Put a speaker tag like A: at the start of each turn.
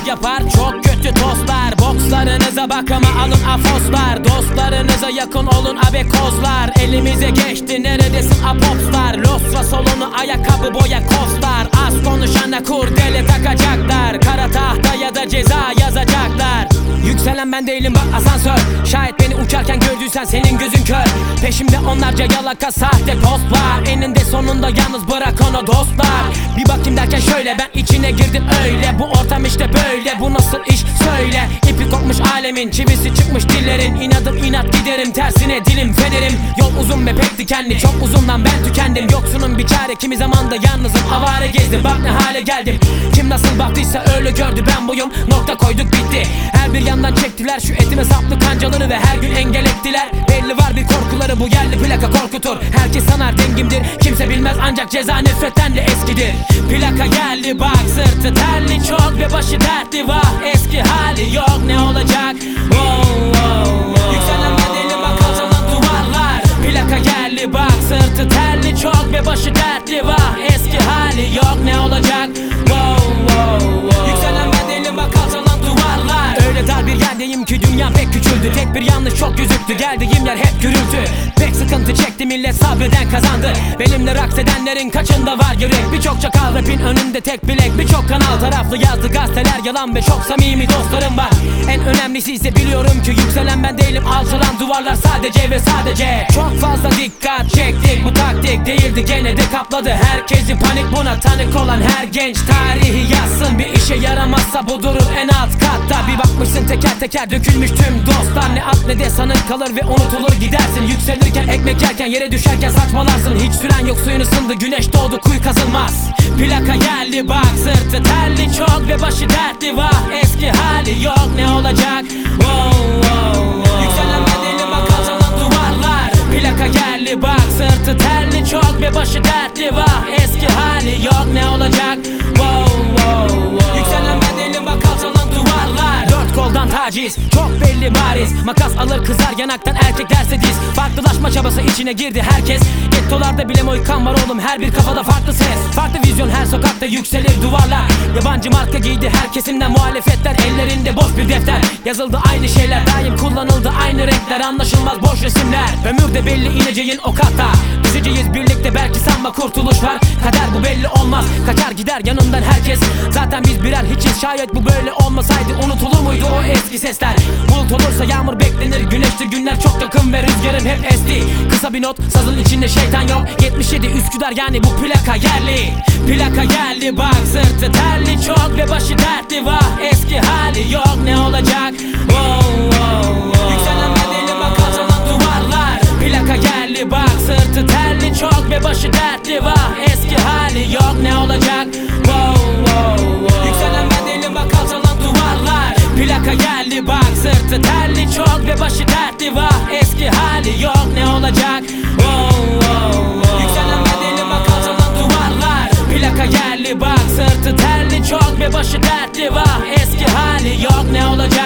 A: yapar çok kötü tostlar. Bokslarınıza bak ama alın afoslar. Dostlarınıza yakın olun abekozlar. Elimize geçti neredesin apopslar. Losra solunu ayakkabı boya kostar. Az konuşana kurdele takacaklar. Kara tahta ya da ceza yazacaklar. Yükselen ben değilim bak asansör. Şayet beni uçarken gördüysen senin gözün kör. Peşimde onlarca yalaka sahte post var. Eninde sonunda yalnız bırak onu dostlar. Bir bakayım derken şöyle ben içine girdim öyle. Bu ortam işte böyle, bu nasıl iş söyle. İpi kopmuş alemin, çivisi çıkmış dillerin. İnadım inat giderim tersine dilim fenerim. Yol uzun ve pek dikenli, çok uzundan ben tükendim. Yoksunun bir çare kimi zamanda yalnızım, avare gezdim bak ne hale geldim. Kim nasıl baktıysa öyle gördü, ben buyum, nokta koyduk bitti. Her bir yandan çektiler şu etime saplı kancaları ve her gün engel ettiler. Belli var bir korkuları, bu yerli plaka korkutur. Herkes sanar dengimdir, kimse bilmez ancak ceza nefretten de eskidir. Plaka geldi bak sırtı terli çok ve başı dertli vah. Eski hali yok ne olacak? Yükselen bedeli bak alçalan duvarlar. Plaka geldi bak sırtı terli çok ve başı dertli vah. Eski hali yok ne olacak? Yükselen bedeli bak alçalan duvarlar. Öyle dar bir yerdeyim ki dünya pek küçüldü. Tek bir yanlış çok gözüktü, geldiğim yer hep gürültü. Pek sıkıntı çekti millet, sabreden kazandı. Benimle raks edenlerin kaçında var yürek. Birçok çakal rapin önünde tek bilek. Birçok kanal taraflı yazdı gazeteler yalan ve çok samimi dostlarım var. En önemlisi ise biliyorum ki yükselen ben değilim, alçalan duvarlar sadece ve sadece. Çok fazla dikkat çektik, bu taktik değildi gene de kapladı herkesi panik. Buna tanık olan her genç tarihi yazsın. Bir işe yaramazsa bu durur en alt katta. Bir bakmışsın teker teker dökülmüş tüm dostlar. Ne at ne de sanın kalır ve unutulur gidersin. Yükselirken ekmek yerken yere düşerken saçmalarsın. Hiç süren yok suyun ısındı, güneş doğdu kuyu kazılmaz. Plaka geldi bak sırtı terli çok ve başı dertli vah. Eski hali yok ne olacak? Yükselen bedeli bak alçalan duvarlar. Plaka geldi bak sırtı terli çok ve başı dertli vah. Eski hali yok ne olacak? Yükselen bedeli bak alçalan duvarlar. Dört koldan taciz çok belli bariz. Makas alır kızar yanaktan erkek derse diz. Farklılaşma çabası içine girdi herkes. Gettolarda bile moykan var oğlum, her bir kafada farklı ses. Farklı vizyon her sokakta yükselir duvarlar. Yabancı marka giydi her kesimden muhalefetler. Ellerinde boş bir defter, yazıldı aynı şeyler. Daim kullanıldı aynı renkler, anlaşılmaz boş resimler. Ömürde belli ineceğin o kata. Düşeceğiz birlikte belki sanma kurtuluş var. Kader bu belli olmaz, kaçar gider yanından herkes. Zaten biz birer hiçiz, şayet bu böyle olmasaydı unutulur muydu o eski sesler? Bulut olursa yağmur beklenir, güneştir günler çok yakın ve rüzgarın hep esti. Kısa bir not, sazın içinde şeytan yok. 77 Üsküdar yani bu plaka yerli. Plaka geldi bak sırtı terli çok ve başı dertli vah. Eski hali yok ne olacak? Yükselen bedeli bak alçalan duvarlar. Plaka geldi bak sırtı terli çok ve başı dertli vah. Eski hali yok ne olacak? Yükselen bedeli bak alçalan duvarlar. Plaka geldi bak sırtı terli çok ve başı dertli vah. Eski hali yok ne olacak? Yükselen bedeli bak alçalan duvarlar. Plaka geldi bak sırtı terli çok ve başı dertli vah. Eski hali yok ne olacak?